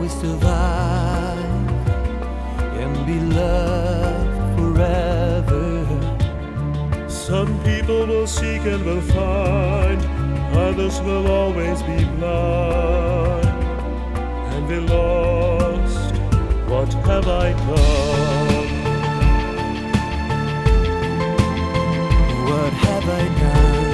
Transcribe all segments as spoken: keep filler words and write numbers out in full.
always survive and be loved forever. Some people will seek and will find, others will always be blind and be lost. What have I done? What have I done?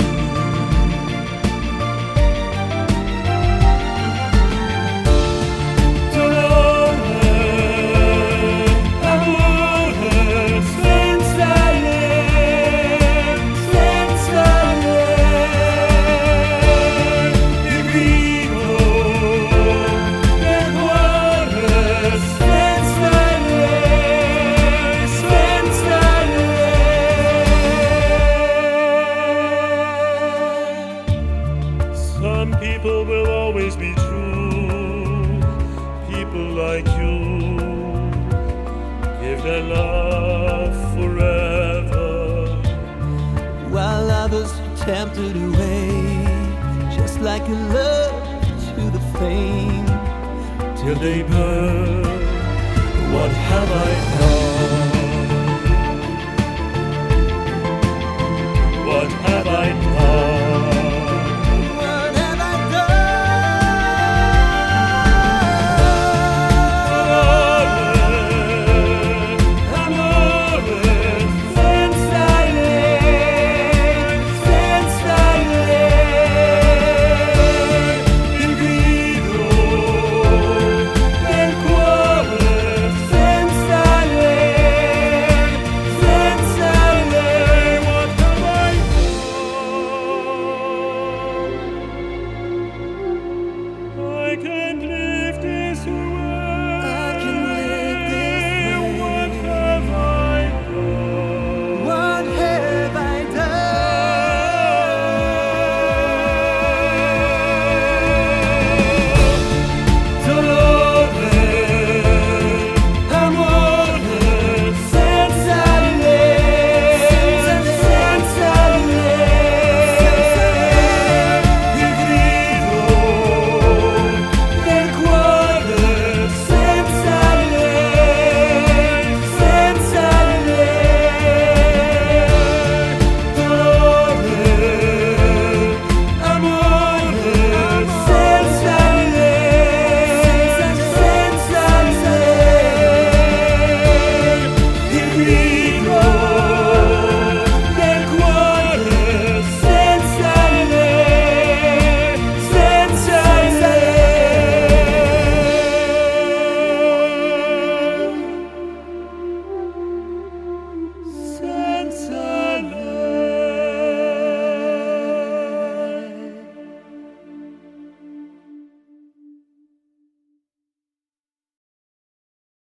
Some people will always be true, people like you, give their love forever, while others are tempted away, just like a love to the flame, till they burn. What have I done?